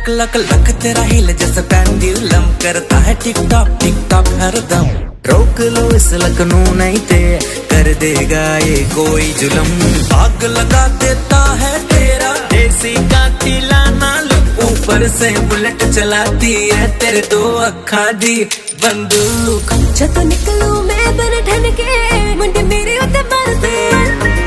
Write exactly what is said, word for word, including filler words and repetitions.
Luck luck तेरा हिल जैसे pendulum करता है टिक टॉक टिक टॉक हरदम। रोक लो इस लकनू नहीं ते कर देगा ये कोई जुलम। आग लगा देता है तेरा देसी का तिलाना लुक। ऊपर से बुलेट चलाती है तेरे दो अखा दी बंदूक। जब निकलूं मैं बन ठन के मुंडे मेरे उत्ते मार दे।